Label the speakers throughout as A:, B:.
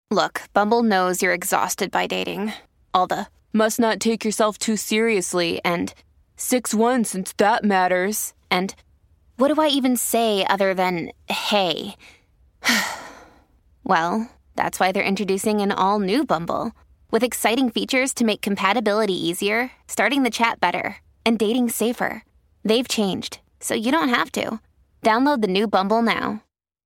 A: Look, Bumble knows you're exhausted by dating. All the, must not take yourself too seriously, and 6'1" since that matters. And what do I even say other than, hey? Well, that's why they're introducing an all-new Bumble, with exciting features to make compatibility easier, starting the chat better, and dating safer. They've changed, so you don't have to. Download the new Bumble now.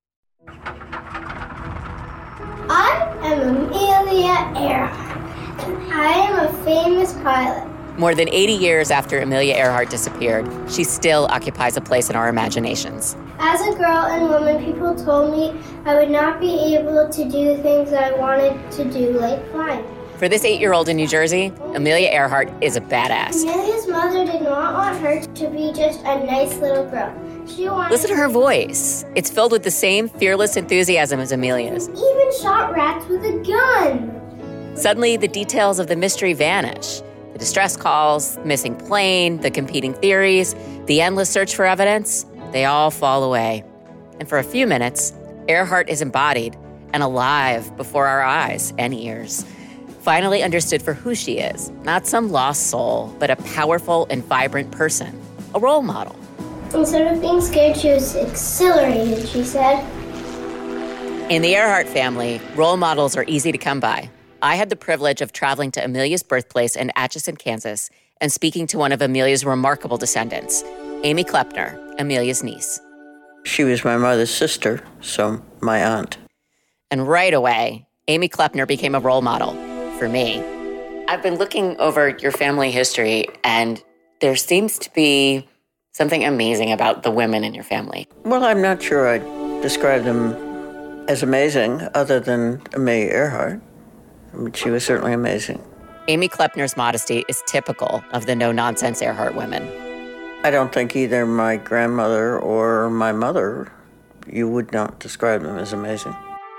B: I am Amelia Earhart. I am a famous pilot.
C: More than 80 years after Amelia Earhart disappeared, she still occupies a place in our imaginations.
B: As a girl and woman, people told me I would not be able to do things I wanted to do, like flying.
C: For this 8-year-old in New Jersey, Amelia Earhart is a badass.
B: Amelia's mother did not want her to be just a nice little girl. She wanted
C: Listen to her voice. It's filled with the same fearless enthusiasm as Amelia's.
B: Even shot rats with a gun.
C: Suddenly, the details of the mystery vanish. The distress calls, the missing plane, the competing theories, the endless search for evidence, they all fall away. And for a few minutes, Earhart is embodied and alive before our eyes and ears. Finally understood for who she is, not some lost soul, but a powerful and vibrant person, a role model.
B: Instead of being scared, she was exhilarated, she said.
C: In the Earhart family, role models are easy to come by. I had the privilege of traveling to Amelia's birthplace in Atchison, Kansas, and speaking to one of Amelia's remarkable descendants, Amy Klepner, Amelia's niece.
D: She was my mother's sister, so my aunt.
C: And right away, Amy Klepner became a role model for me. I've been looking over your family history, and there seems to be something amazing about the women in your family.
D: Well, I'm not sure I'd describe them as amazing, other than Amelia Earhart. I mean, she was certainly amazing.
C: Amy Klepner's modesty is typical of the no-nonsense Earhart women.
D: I don't think either my grandmother or my mother, you would not describe them as amazing.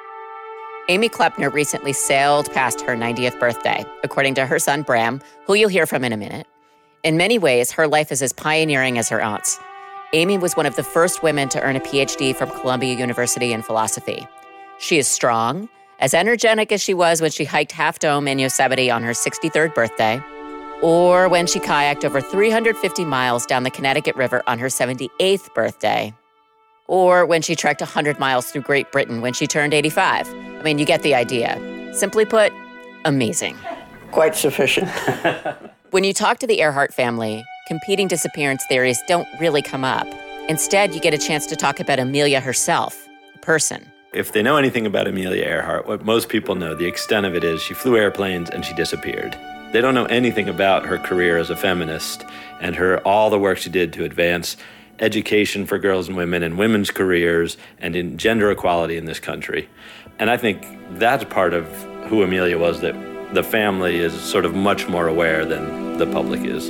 C: Amy Klepner recently sailed past her 90th birthday, according to her son Bram, who you'll hear from in a minute. In many ways, her life is as pioneering as her aunt's. Amy was one of the first women to earn a PhD from Columbia University in philosophy. She is strong, as energetic as she was when she hiked Half Dome in Yosemite on her 63rd birthday, or when she kayaked over 350 miles down the Connecticut River on her 78th birthday, or when she trekked 100 miles through Great Britain when she turned 85. I mean, you get the idea. Simply put, amazing.
D: Quite sufficient.
C: When you talk to the Earhart family, competing disappearance theories don't really come up. Instead, you get a chance to talk about Amelia herself, the person.
E: If they know anything about Amelia Earhart, what most people know, the extent of it is she flew airplanes and she disappeared. They don't know anything about her career as a feminist and all the work she did to advance education for girls and women and women's careers and in gender equality in this country. And I think that's part of who Amelia was that the family is sort of much more aware than the public is.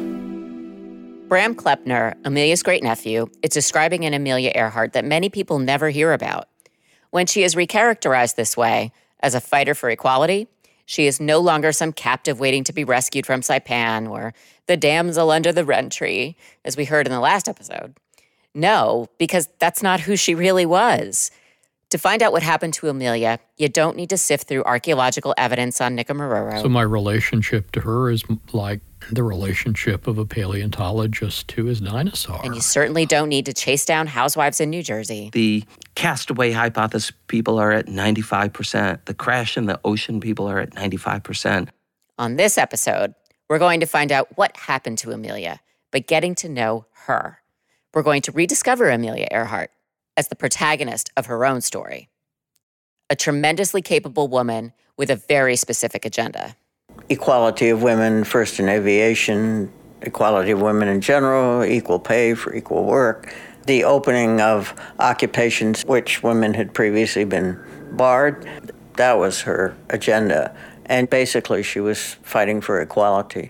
C: Bram Klepner, Amelia's great-nephew, is describing an Amelia Earhart that many people never hear about. When she is recharacterized this way, as a fighter for equality, she is no longer some captive waiting to be rescued from Saipan or the damsel under the wren tree, as we heard in the last episode. No, because that's not who she really was. To find out what happened to Amelia, you don't need to sift through archaeological evidence on Nikumaroro.
F: So my relationship to her is like the relationship of a paleontologist to his dinosaur.
C: And you certainly don't need to chase down housewives in New Jersey.
G: The castaway hypothesis people are at 95%. The crash in the ocean people are at 95%.
C: On this episode, we're going to find out what happened to Amelia by getting to know her. We're going to rediscover Amelia Earhart as the protagonist of her own story. A tremendously capable woman with a very specific agenda.
D: Equality of women, first in aviation, equality of women in general, equal pay for equal work, the opening of occupations which women had previously been barred. That was her agenda. And basically, she was fighting for equality.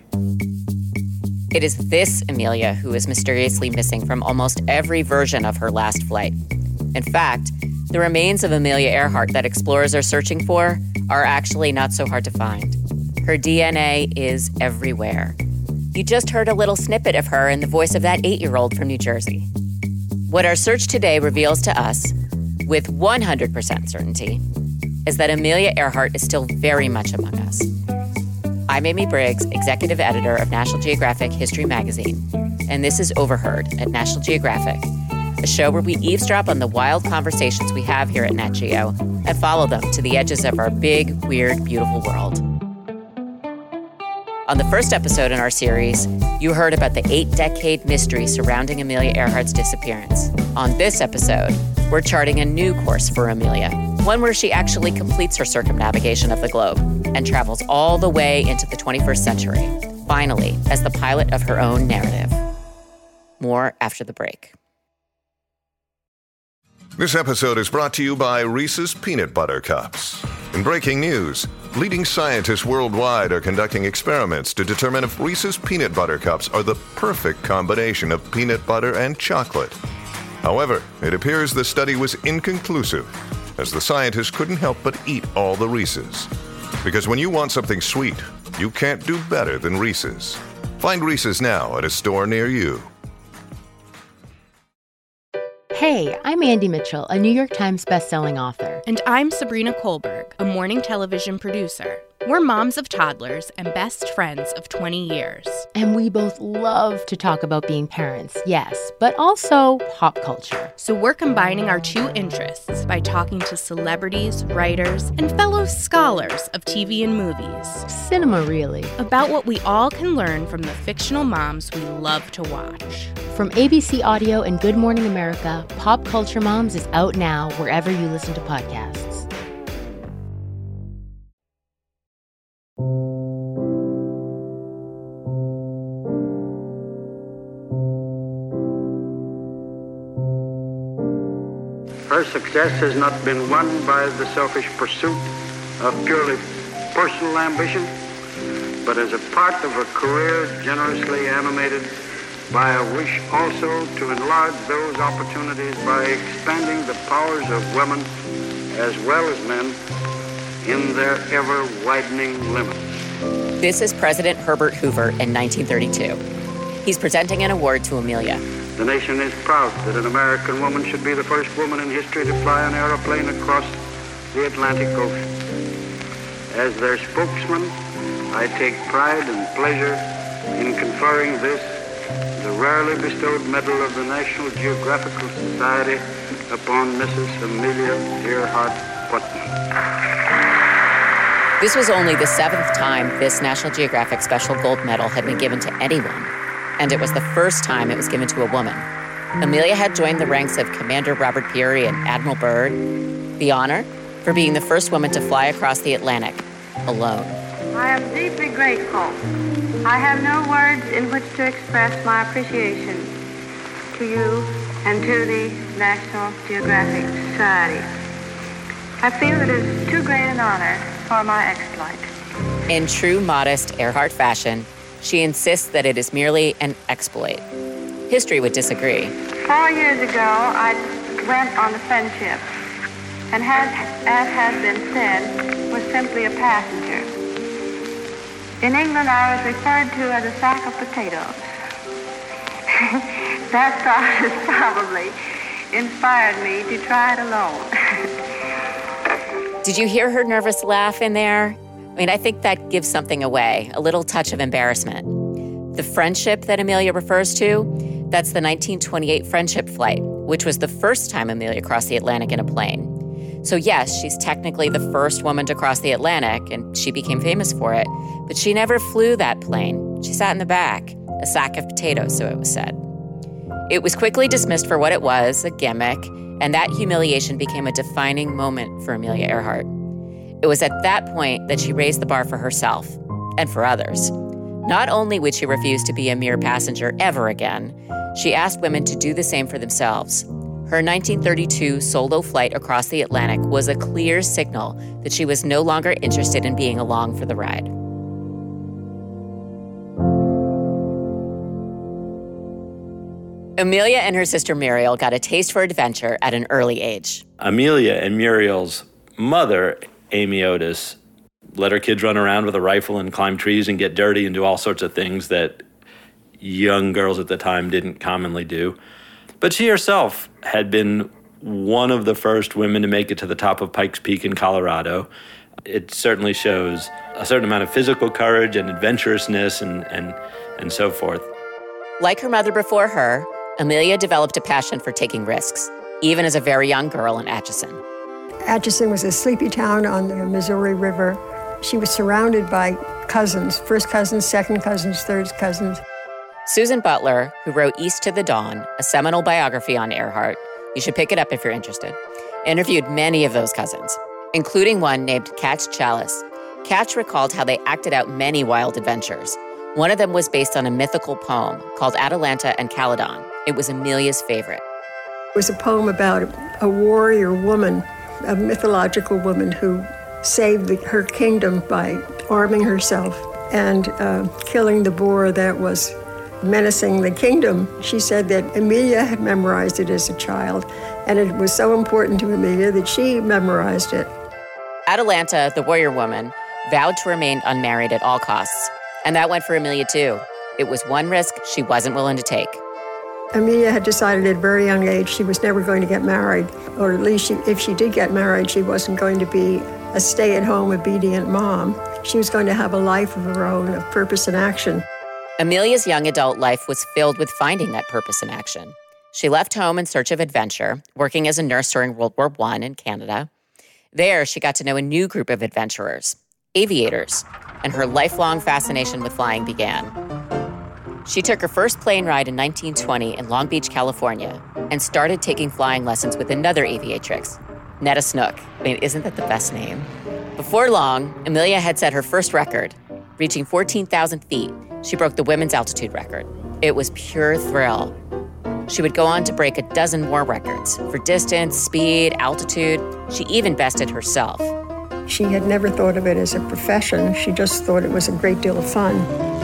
C: It is this Amelia who is mysteriously missing from almost every version of her last flight. In fact, the remains of Amelia Earhart that explorers are searching for are actually not so hard to find. Her DNA is everywhere. You just heard a little snippet of her in the voice of that 8-year-old from New Jersey. What our search today reveals to us, with 100% certainty, is that Amelia Earhart is still very much among us. I'm Amy Briggs, executive editor of National Geographic History Magazine, and this is Overheard at National Geographic, a show where we eavesdrop on the wild conversations we have here at Nat Geo and follow them to the edges of our big, weird, beautiful world. On the first episode in our series, you heard about the 8-decade mystery surrounding Amelia Earhart's disappearance. On this episode, we're charting a new course for Amelia, one where she actually completes her circumnavigation of the globe and travels all the way into the 21st century, finally as the pilot of her own narrative. More after the break.
H: This episode is brought to you by Reese's Peanut Butter Cups. In breaking news, leading scientists worldwide are conducting experiments to determine if Reese's Peanut Butter Cups are the perfect combination of peanut butter and chocolate. However, it appears the study was inconclusive, as the scientists couldn't help but eat all the Reese's. Because when you want something sweet, you can't do better than Reese's. Find Reese's now at a store near you.
I: Hey, I'm Andy Mitchell, a New York Times bestselling author.
J: And I'm Sabrina Kohlberg, a morning television producer. We're moms of toddlers and best friends of 20 years.
I: And we both love to talk about being parents, yes, but also pop culture.
J: So we're combining our two interests by talking to celebrities, writers, and fellow scholars of TV and movies.
I: Cinema, really.
J: About what we all can learn from the fictional moms we love to watch.
I: From ABC Audio and Good Morning America, Pop Culture Moms is out now wherever you listen to podcasts.
K: Her success has not been won by the selfish pursuit of purely personal ambition, but as a part of a career generously animated by a wish also to enlarge those opportunities by expanding the powers of women as well as men in their ever-widening limits.
C: This is President Herbert Hoover in 1932. He's presenting an award to Amelia.
K: The nation is proud that an American woman should be the first woman in history to fly an airplane across the Atlantic Ocean. As their spokesman, I take pride and pleasure in conferring this, the rarely bestowed medal of the National Geographical Society, upon Mrs. Amelia Earhart Putnam.
C: This was only the 7th time this National Geographic Special Gold Medal had been given to anyone, and it was the first time it was given to a woman. Amelia had joined the ranks of Commander Robert Peary and Admiral Byrd, the honor for being the first woman to fly across the Atlantic alone.
L: I am deeply grateful. I have no words in which to express my appreciation to you and to the National Geographic Society. I feel it is too great an honor for my exploit.
C: In true modest Earhart fashion, she insists that it is merely an exploit. History would disagree.
L: 4 years ago, I went on a friendship, and as has been said, was simply a passenger. In England, I was referred to as a sack of potatoes. That thought has probably inspired me to try it alone.
C: Did you hear her nervous laugh in there? I mean, I think that gives something away, a little touch of embarrassment. The friendship that Amelia refers to, that's the 1928 friendship flight, which was the first time Amelia crossed the Atlantic in a plane. So yes, she's technically the first woman to cross the Atlantic, and she became famous for it, but she never flew that plane. She sat in the back, a sack of potatoes, so it was said. It was quickly dismissed for what it was, a gimmick, and that humiliation became a defining moment for Amelia Earhart. It was at that point that she raised the bar for herself and for others. Not only would she refuse to be a mere passenger ever again, she asked women to do the same for themselves. Her 1932 solo flight across the Atlantic was a clear signal that she was no longer interested in being along for the ride. Amelia and her sister Muriel got a taste for adventure at an early age.
E: Amelia and Muriel's mother, Amy Otis, let her kids run around with a rifle and climb trees and get dirty and do all sorts of things that young girls at the time didn't commonly do. But she herself had been one of the first women to make it to the top of Pikes Peak in Colorado. It certainly shows a certain amount of physical courage and adventurousness and so forth.
C: Like her mother before her, Amelia developed a passion for taking risks, even as a very young girl in Atchison.
M: Atchison was a sleepy town on the Missouri River. She was surrounded by cousins, first cousins, second cousins, third cousins.
C: Susan Butler, who wrote East to the Dawn, a seminal biography on Earhart, you should pick it up if you're interested, interviewed many of those cousins, including one named Catch Chalice. Catch recalled how they acted out many wild adventures. One of them was based on a mythical poem called Atalanta and Calydon. It was Amelia's favorite.
M: It was a poem about a warrior woman, a mythological woman who saved her kingdom by arming herself and killing the boar that was menacing the kingdom. She said that Amelia had memorized it as a child, and it was so important to Amelia that she memorized it.
C: Atalanta, the warrior woman, vowed to remain unmarried at all costs, and that went for Amelia too. It was one risk she wasn't willing to take.
M: Amelia had decided at a very young age she was never going to get married, or at least if she did get married, she wasn't going to be a stay-at-home, obedient mom. She was going to have a life of her own, of purpose and action.
C: Amelia's young adult life was filled with finding that purpose and action. She left home in search of adventure, working as a nurse during World War I in Canada. There, she got to know a new group of adventurers, aviators, and her lifelong fascination with flying began. She took her first plane ride in 1920 in Long Beach, California, and started taking flying lessons with another aviatrix, Netta Snook. I mean, isn't that the best name? Before long, Amelia had set her first record. Reaching 14,000 feet, she broke the women's altitude record. It was pure thrill. She would go on to break a dozen more records for distance, speed, altitude. She even bested herself.
M: She had never thought of it as a profession. She just thought it was a great deal of fun.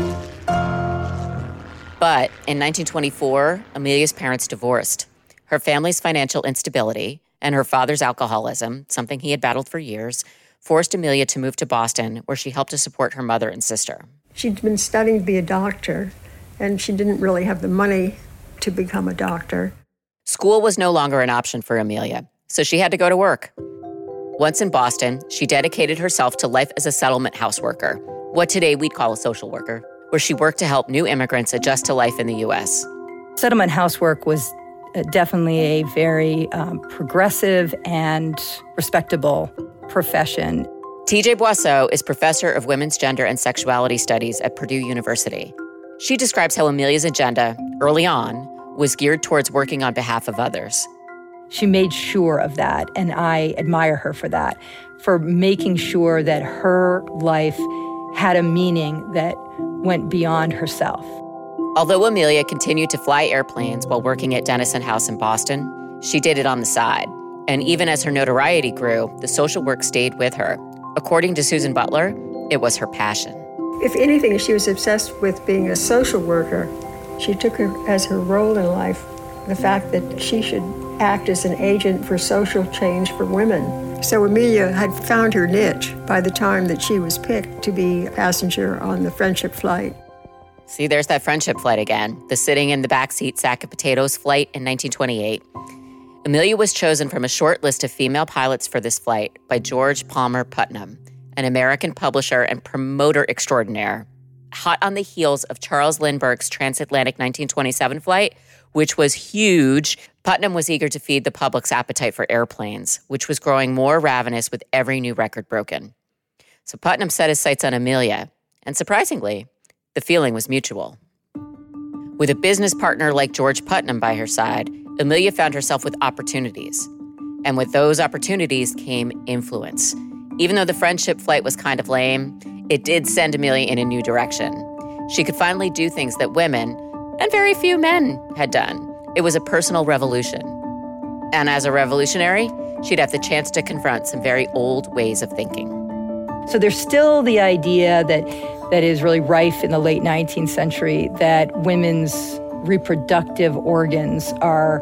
C: But in 1924, Amelia's parents divorced. Her family's financial instability and her father's alcoholism, something he had battled for years, forced Amelia to move to Boston, where she helped to support her mother and sister.
M: She'd been studying to be a doctor, and she didn't really have the money to become a doctor.
C: School was no longer an option for Amelia, so she had to go to work. Once in Boston, she dedicated herself to life as a settlement houseworker, what today we'd call a social worker, where she worked to help new immigrants adjust to life in the U.S.
N: Settlement housework was definitely a very progressive and respectable profession.
C: TJ Boisseau is professor of women's gender and sexuality studies at Purdue University. She describes how Amelia's agenda, early on, was geared towards working on behalf of others.
N: She made sure of that, and I admire her for that, for making sure that her life had a meaning that went beyond herself.
C: Although Amelia continued to fly airplanes while working at Dennison House in Boston, she did it on the side. And even as her notoriety grew, the social work stayed with her. According to Susan Butler, it was her passion.
M: If anything, she was obsessed with being a social worker. She took her as her role in life, the fact that she should act as an agent for social change for women. So Amelia had found her niche by the time that she was picked to be a passenger on the Friendship flight.
C: See, there's that Friendship flight again, the sitting in the backseat sack of potatoes flight in 1928. Amelia was chosen from a short list of female pilots for this flight by George Palmer Putnam, an American publisher and promoter extraordinaire. Hot on the heels of Charles Lindbergh's transatlantic 1927 flight, which was huge, Putnam was eager to feed the public's appetite for airplanes, which was growing more ravenous with every new record broken. So Putnam set his sights on Amelia, and surprisingly, the feeling was mutual. With a business partner like George Putnam by her side, Amelia found herself with opportunities. And with those opportunities came influence. Even though the Friendship flight was kind of lame, it did send Amelia in a new direction. She could finally do things that women, and very few men, had done. It was a personal revolution. And as a revolutionary, she'd have the chance to confront some very old ways of thinking.
N: So there's still the idea that is really rife in the late 19th century that women's reproductive organs are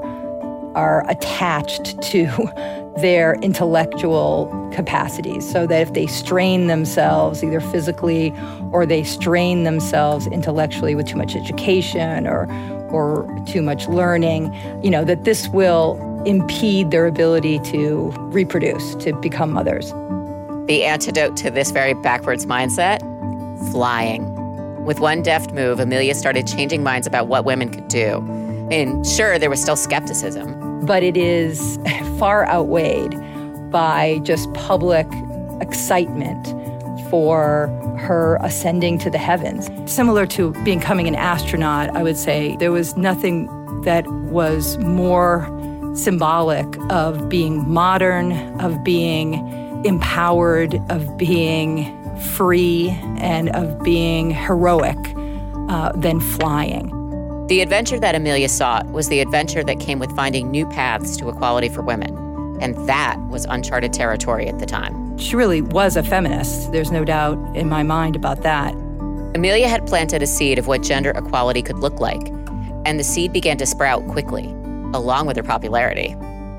N: attached to their intellectual capacities, so that if they strain themselves either physically or they strain themselves intellectually with too much education or too much learning, that this will impede their ability to reproduce, to become mothers.
C: The antidote to this very backwards mindset? Flying. With one deft move, Amelia started changing minds about what women could do. And sure, there was still skepticism.
N: But it is far outweighed by just public excitement for her ascending to the heavens. Similar to becoming an astronaut, I would say there was nothing that was more symbolic of being modern, of being empowered, of being free, and of being heroic than flying.
C: The adventure that Amelia sought was the adventure that came with finding new paths to equality for women. And that was uncharted territory at the time.
N: She really was a feminist. There's no doubt in my mind about that.
C: Amelia had planted a seed of what gender equality could look like, and the seed began to sprout quickly, along with her popularity.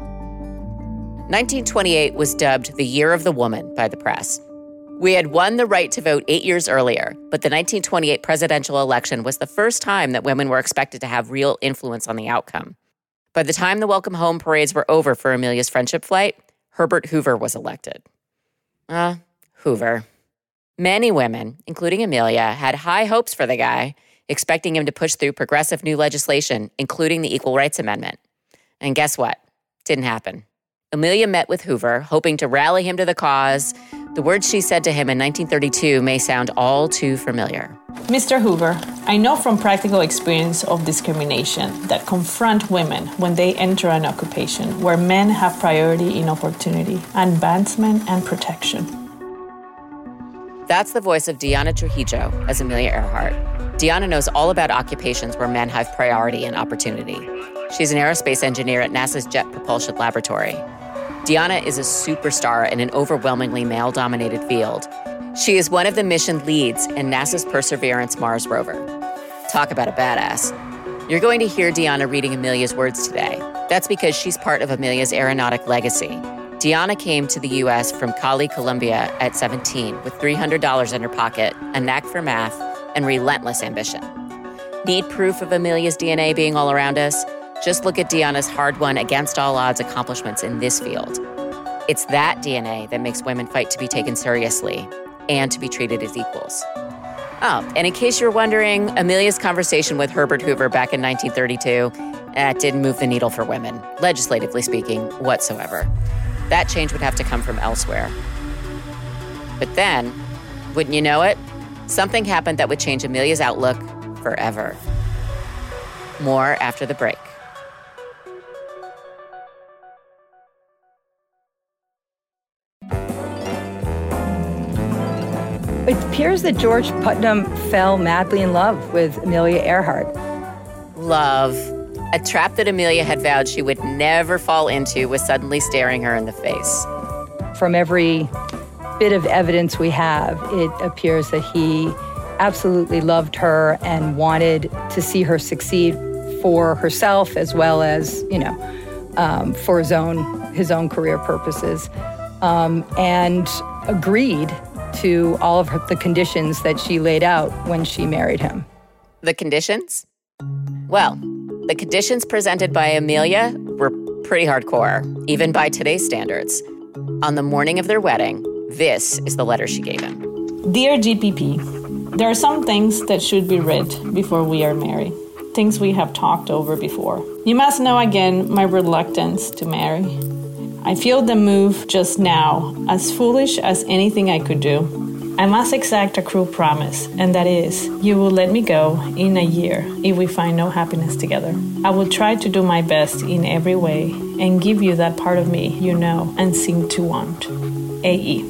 C: 1928 was dubbed the Year of the Woman by the press. We had won the right to vote 8 years earlier, but the 1928 presidential election was the first time that women were expected to have real influence on the outcome. By the time the welcome home parades were over for Amelia's friendship flight, Herbert Hoover was elected. Hoover. Many women, including Amelia, had high hopes for the guy, expecting him to push through progressive new legislation, including the Equal Rights Amendment. And guess what? Didn't happen. Amelia met with Hoover, hoping to rally him to the cause. The words she said to him in 1932 may sound all too familiar.
O: Mr. Hoover, I know from practical experience of discrimination that confront women when they enter an occupation where men have priority in opportunity, advancement, and protection.
C: That's the voice of Diana Trujillo as Amelia Earhart. Diana knows all about occupations where men have priority and opportunity. She's an aerospace engineer at NASA's Jet Propulsion Laboratory. Diana is a superstar in an overwhelmingly male-dominated field. She is one of the mission leads in NASA's Perseverance Mars rover. Talk about a badass. You're going to hear Diana reading Amelia's words today. That's because she's part of Amelia's aeronautic legacy. Diana came to the U.S. from Cali, Colombia at 17 with $300 in her pocket, a knack for math, and relentless ambition. Need proof of Amelia's DNA being all around us? Just look at Diana's hard-won, against-all-odds accomplishments in this field. It's that DNA that makes women fight to be taken seriously and to be treated as equals. Oh, and in case you're wondering, Amelia's conversation with Herbert Hoover back in 1932, didn't move the needle for women, legislatively speaking, whatsoever. That change would have to come from elsewhere. But then, wouldn't you know it, something happened that would change Amelia's outlook forever. More after the break.
N: It appears that George Putnam fell madly in love with Amelia Earhart.
C: Love. A trap that Amelia had vowed she would never fall into was suddenly staring her in the face.
N: From every bit of evidence we have, it appears that he absolutely loved her and wanted to see her succeed for herself as well as, for his own career purposes, and agreed to all of the conditions that she laid out when she married him.
C: The conditions? Well, the conditions presented by Amelia were pretty hardcore, even by today's standards. On the morning of their wedding, this is the letter she gave him.
O: Dear GPP, there are some things that should be read before we are married, things we have talked over before. You must know again my reluctance to marry. I feel the move just now as foolish as anything I could do. I must exact a cruel promise, and that is, you will let me go in a year if we find no happiness together. I will try to do my best in every way and give you that part of me you know and seem to want. A.E.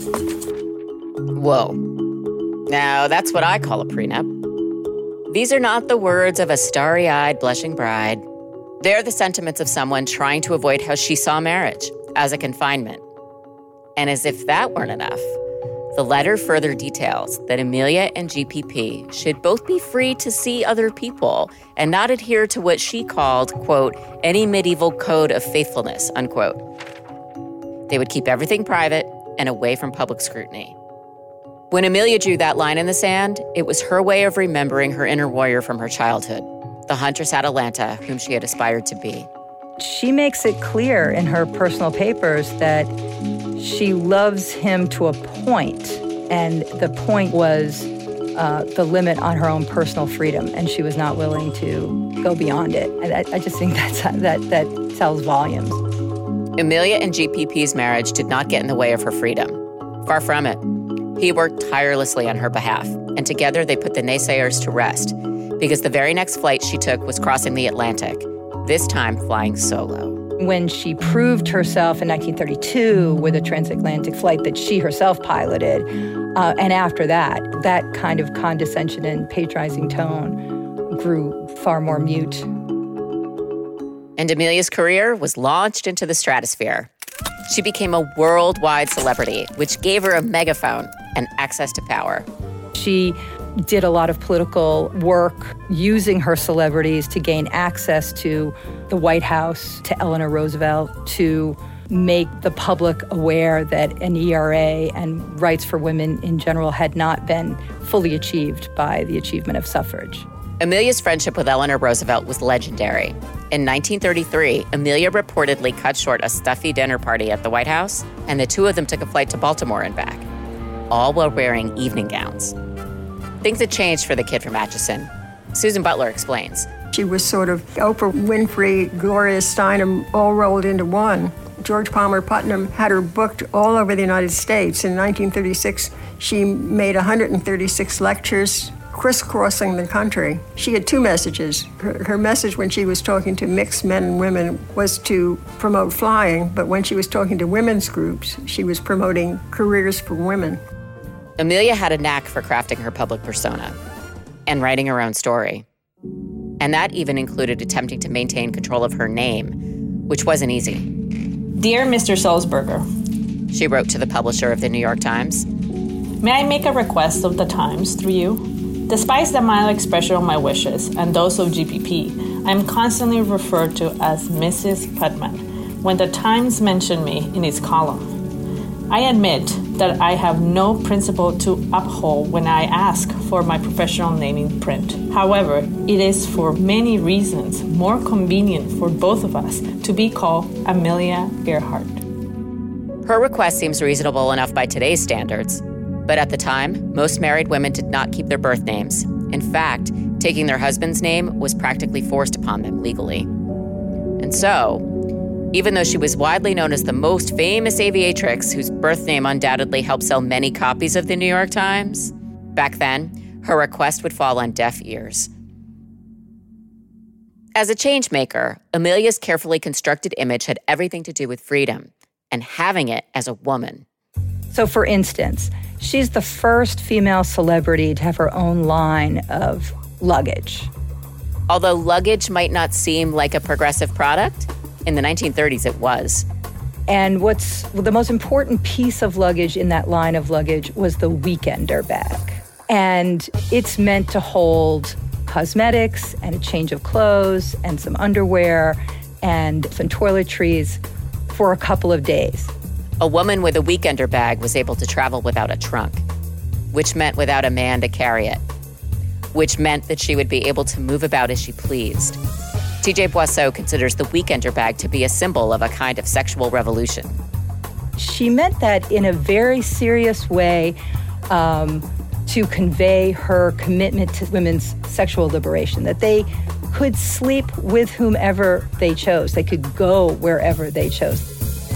C: Whoa. Now, that's what I call a prenup. These are not the words of a starry-eyed, blushing bride. They're the sentiments of someone trying to avoid how she saw marriage, as a confinement. And as if that weren't enough, the letter further details that Amelia and GPP should both be free to see other people and not adhere to what she called, quote, any medieval code of faithfulness, unquote. They would keep everything private and away from public scrutiny. When Amelia drew that line in the sand, it was her way of remembering her inner warrior from her childhood, the huntress Atalanta whom she had aspired to be.
N: she makes it clear in her personal papers that she loves him to a point, and the point was the limit on her own personal freedom, and she was not willing to go beyond it. And I just think that tells volumes.
C: Amelia and GPP's marriage did not get in the way of her freedom. Far from it. He worked tirelessly on her behalf, and together they put the naysayers to rest, because the very next flight she took was crossing the Atlantic, this time flying solo.
N: When she proved herself in 1932 with a transatlantic flight that she herself piloted, and after that kind of condescension and patronizing tone grew far more mute.
C: And Amelia's career was launched into the stratosphere. She became a worldwide celebrity, which gave her a megaphone and access to power.
N: She did a lot of political work using her celebrities to gain access to the White House, to Eleanor Roosevelt, to make the public aware that an ERA and rights for women in general had not been fully achieved by the achievement of suffrage.
C: Amelia's friendship with Eleanor Roosevelt was legendary. In 1933, Amelia reportedly cut short a stuffy dinner party at the White House, and the two of them took a flight to Baltimore and back, all while wearing evening gowns. Things had changed for the kid from Atchison. Susan Butler explains.
M: She was sort of Oprah Winfrey, Gloria Steinem, all rolled into one. George Palmer Putnam had her booked all over the United States. In 1936, she made 136 lectures crisscrossing the country. She had two messages. Her message when she was talking to mixed men and women was to promote flying, but when she was talking to women's groups, she was promoting careers for women.
C: Amelia had a knack for crafting her public persona and writing her own story. And that even included attempting to maintain control of her name, which wasn't easy.
O: Dear Mr. Sulzberger,
C: she wrote to the publisher of the New York Times.
O: May I make a request of the Times through you? Despite the mild expression of my wishes and those of GPP, I am constantly referred to as Mrs. Putnam when the Times mentioned me in its column. I admit that I have no principle to uphold when I ask for my professional name in print. However, it is for many reasons more convenient for both of us to be called Amelia Earhart.
C: Her request seems reasonable enough by today's standards. But at the time, most married women did not keep their birth names. In fact, taking their husband's name was practically forced upon them legally. And so, even though she was widely known as the most famous aviatrix whose birth name undoubtedly helped sell many copies of the New York Times, back then, her request would fall on deaf ears. As a change maker, Amelia's carefully constructed image had everything to do with freedom and having it as a woman.
N: So, for instance, she's the first female celebrity to have her own line of luggage.
C: Although luggage might not seem like a progressive product, in the 1930s it was.
N: And what's the most important piece of luggage in that line of luggage was the weekender bag. And it's meant to hold cosmetics and a change of clothes and some underwear and some toiletries for a couple of days.
C: A woman with a weekender bag was able to travel without a trunk, which meant without a man to carry it, which meant that she would be able to move about as she pleased. T.J. Boisseau considers the weekender bag to be a symbol of a kind of sexual revolution.
N: She meant that in a very serious way to convey her commitment to women's sexual liberation, that they could sleep with whomever they chose. They could go wherever they chose.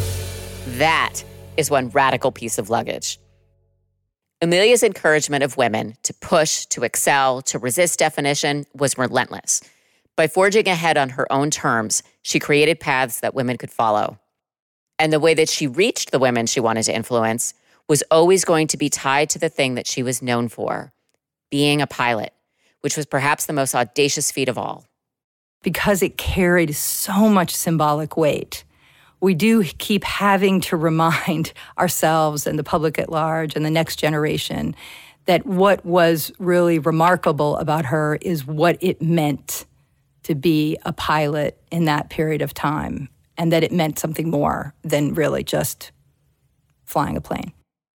C: That is one radical piece of luggage. Amelia's encouragement of women to push, to excel, to resist definition was relentless. By forging ahead on her own terms, she created paths that women could follow. And the way that she reached the women she wanted to influence was always going to be tied to the thing that she was known for, being a pilot, which was perhaps the most audacious feat of all.
N: Because it carried so much symbolic weight, we do keep having to remind ourselves and the public at large and the next generation that what was really remarkable about her is what it meant to be a pilot in that period of time, and that it meant something more than really just flying a plane.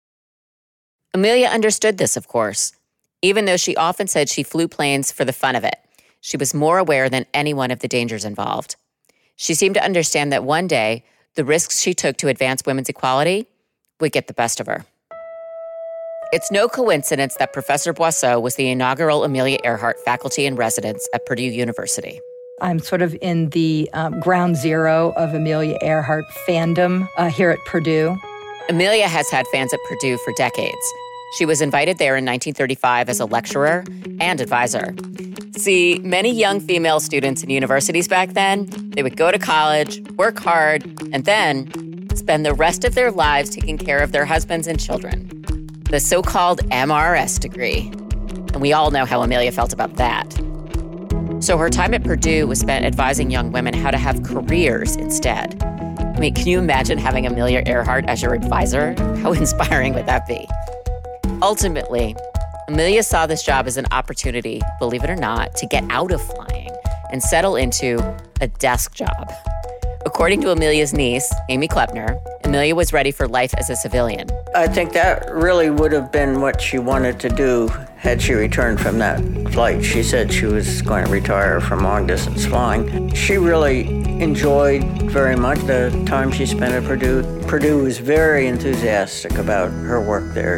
C: Amelia understood this, of course. Even though she often said she flew planes for the fun of it, she was more aware than anyone of the dangers involved. She seemed to understand that one day, the risks she took to advance women's equality would get the best of her. It's no coincidence that Professor Boisseau was the inaugural Amelia Earhart faculty in residence at Purdue University.
N: I'm sort of in the ground zero of Amelia Earhart fandom here at Purdue.
C: Amelia has had fans at Purdue for decades. She was invited there in 1935 as a lecturer and advisor. See, many young female students in universities back then, they would go to college, work hard, and then spend the rest of their lives taking care of their husbands and children. The so-called MRS degree. And we all know how Amelia felt about that. So her time at Purdue was spent advising young women how to have careers instead. I mean, can you imagine having Amelia Earhart as your advisor? How inspiring would that be? Ultimately, Amelia saw this job as an opportunity, believe it or not, to get out of flying and settle into a desk job. According to Amelia's niece, Amy Klepner, Amelia was ready for life as a civilian.
D: I think that really would have been what she wanted to do had she returned from that flight. She said she was going to retire from long-distance flying. She really enjoyed very much the time she spent at Purdue. Purdue was very enthusiastic about her work there.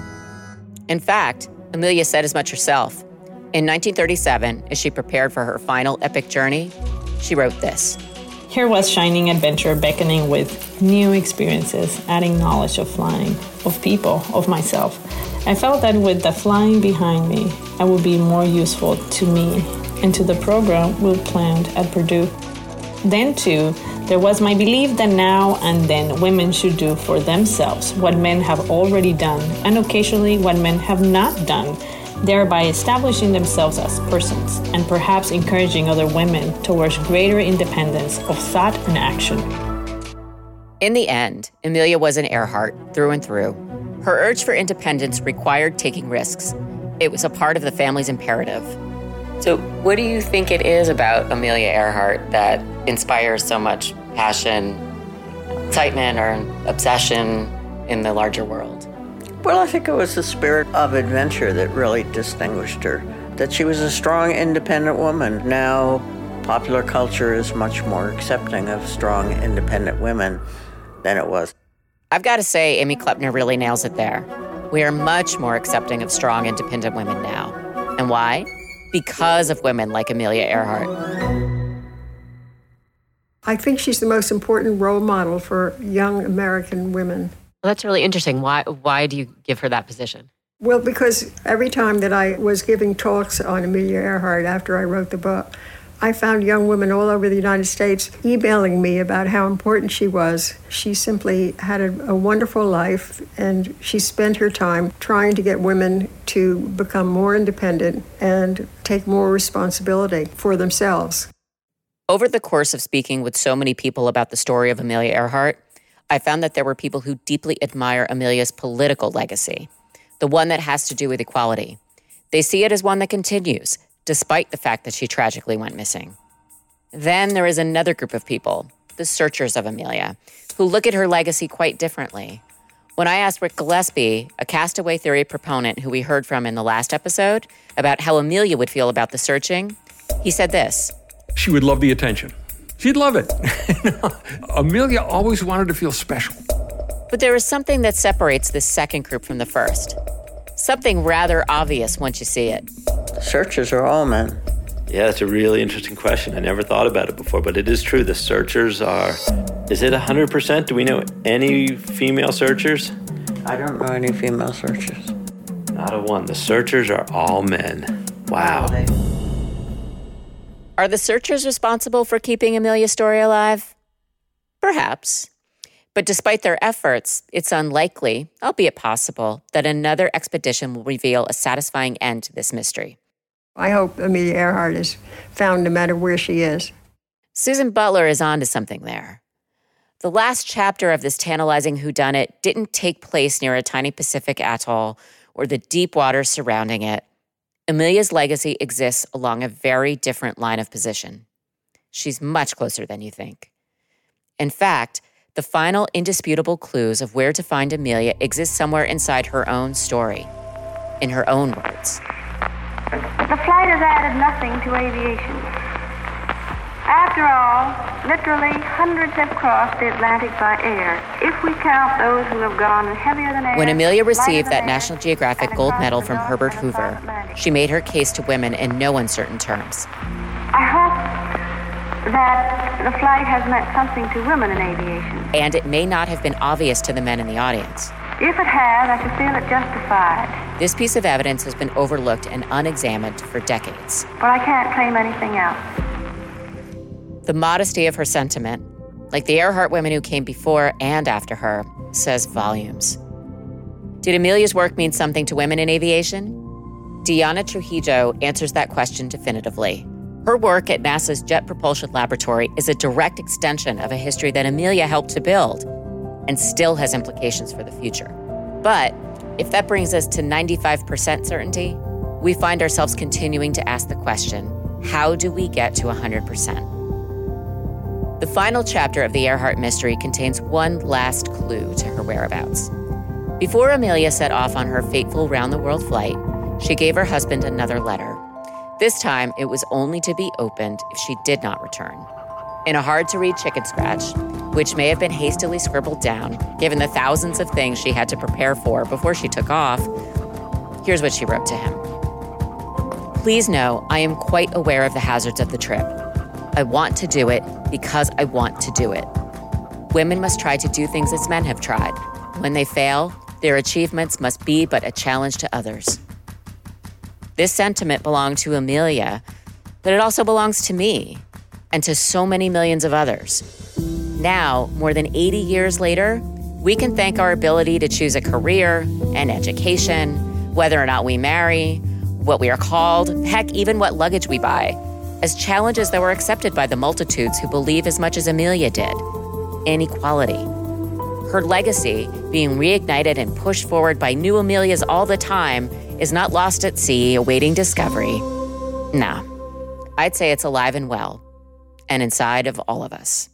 C: In fact, Amelia said as much herself. In 1937, as she prepared for her final epic journey, she wrote this.
O: Here was shining adventure beckoning with new experiences, adding knowledge of flying, of people, of myself. I felt that with the flying behind me, I would be more useful to me and to the program we planned at Purdue. Then, too, there was my belief that now and then women should do for themselves what men have already done, and occasionally what men have not done, thereby establishing themselves as persons and perhaps encouraging other women towards greater independence of thought and action.
C: In the end, Amelia was an Earhart through and through. Her urge for independence required taking risks. It was a part of the family's imperative. So what do you think it is about Amelia Earhart that inspires so much passion, excitement, or obsession in the larger world?
D: Well, I think it was the spirit of adventure that really distinguished her, that she was a strong, independent woman. Now, popular culture is much more accepting of strong, independent women than it was.
C: I've got to say, Amy Klepner really nails it there. We are much more accepting of strong, independent women now. And why? Because of women like Amelia Earhart.
M: I think she's the most important role model for young American women.
P: Well, that's really interesting. Why do you give her that position?
M: Well, because every time that I was giving talks on Amelia Earhart after I wrote the book, I found young women all over the United States emailing me about how important she was. She simply had a wonderful life, and she spent her time trying to get women to become more independent and take more responsibility for themselves.
C: Over the course of speaking with so many people about the story of Amelia Earhart, I found that there were people who deeply admire Amelia's political legacy, the one that has to do with equality. They see it as one that continues, despite the fact that she tragically went missing. Then there is another group of people, the searchers of Amelia, who look at her legacy quite differently. When I asked Rick Gillespie, a castaway theory proponent who we heard from in the last episode, about how Amelia would feel about the searching, he said this.
Q: She would love the attention. She'd love it. Amelia always wanted to feel special.
C: But there is something that separates this second group from the first. Something rather obvious once you see it.
D: The searchers are all men.
E: Yeah, that's a really interesting question. I never thought about it before, but it is true. The searchers are... Is it 100%? Do we know any female searchers?
D: I don't know any female searchers.
E: Not a one. The searchers are all men. Wow.
C: Are the searchers responsible for keeping Amelia's story alive? Perhaps. But despite their efforts, it's unlikely, albeit possible, that another expedition will reveal a satisfying end to this mystery.
M: I hope Amelia Earhart is found no matter where she is.
C: Susan Butler is onto something there. The last chapter of this tantalizing whodunit didn't take place near a tiny Pacific atoll or the deep waters surrounding it. Amelia's legacy exists along a very different line of position. She's much closer than you think. In fact, the final indisputable clues of where to find Amelia exist somewhere inside her own story, in her own words.
L: The flight has added nothing to aviation. After all, literally hundreds have crossed the Atlantic by air, if we count those who have gone heavier than air.
C: When Amelia received that National Geographic Gold Medal from Herbert Hoover, she made her case to women in no uncertain terms.
L: I hope that the flight has meant something to women in aviation.
C: And it may not have been obvious to the men in the audience.
L: If it has, I should feel it justified.
C: This piece of evidence has been overlooked and unexamined for decades.
L: But I can't claim anything else.
C: The modesty of her sentiment, like the Earhart women who came before and after her, says volumes. Did Amelia's work mean something to women in aviation? Diana Trujillo answers that question definitively. Her work at NASA's Jet Propulsion Laboratory is a direct extension of a history that Amelia helped to build and still has implications for the future. But if that brings us to 95% certainty, we find ourselves continuing to ask the question, how do we get to 100%? The final chapter of the Earhart mystery contains one last clue to her whereabouts. Before Amelia set off on her fateful round-the-world flight, she gave her husband another letter. This time, it was only to be opened if she did not return. In a hard-to-read chicken scratch, which may have been hastily scribbled down, given the thousands of things she had to prepare for before she took off, here's what she wrote to him. Please know I am quite aware of the hazards of the trip. I want to do it because I want to do it. Women must try to do things as men have tried. When they fail, their achievements must be but a challenge to others. This sentiment belonged to Amelia, but it also belongs to me and to so many millions of others. Now, more than 80 years later, we can thank our ability to choose a career, an education, whether or not we marry, what we are called, heck, even what luggage we buy, as challenges that were accepted by the multitudes who believe as much as Amelia did, inequality. Her legacy, being reignited and pushed forward by new Amelias all the time, is not lost at sea, awaiting discovery. No, I'd say it's alive and well, and inside of all of us.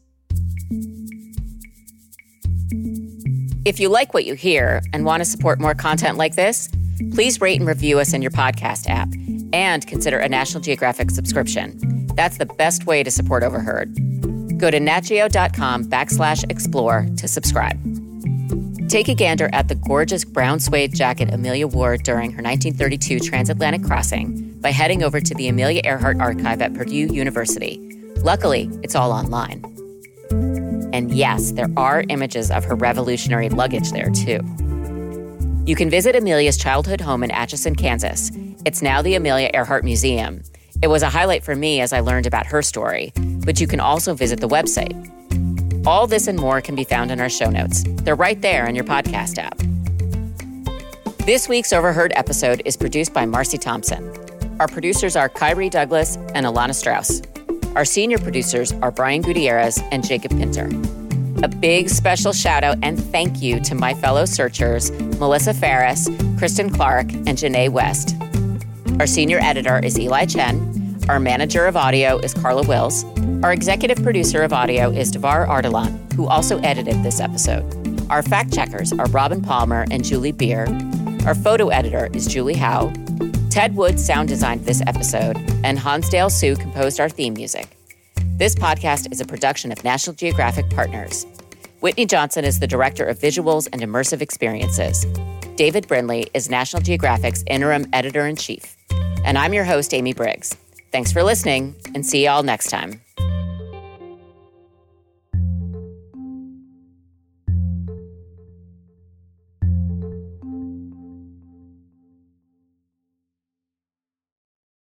C: If you like what you hear and want to support more content like this, please rate and review us in your podcast app and consider a National Geographic subscription. That's the best way to support Overheard. Go to natgeo.com/explore to subscribe. Take a gander at the gorgeous brown suede jacket Amelia wore during her 1932 transatlantic crossing by heading over to the Amelia Earhart Archive at Purdue University. Luckily, it's all online. And yes, there are images of her revolutionary luggage there, too. You can visit Amelia's childhood home in Atchison, Kansas. It's now the Amelia Earhart Museum. It was a highlight for me as I learned about her story, but you can also visit the website. All this and more can be found in our show notes. They're right there in your podcast app. This week's Overheard episode is produced by Marcy Thompson. Our producers are Kyrie Douglas and Alana Strauss. Our senior producers are Brian Gutierrez and Jacob Pinter. A big special shout out and thank you to my fellow searchers, Melissa Ferris, Kristen Clark, and Janae West. Our senior editor is Eli Chen. Our manager of audio is Carla Wills. Our executive producer of audio is Devar Ardalan, who also edited this episode. Our fact checkers are Robin Palmer and Julie Beer. Our photo editor is Julie Howe. Ted Wood sound designed this episode, and Hansdale Sue composed our theme music. This podcast is a production of National Geographic Partners. Whitney Johnson is the director of visuals and immersive experiences. David Brindley is National Geographic's interim editor-in-chief. And I'm your host, Amy Briggs. Thanks for listening, and see you all next time.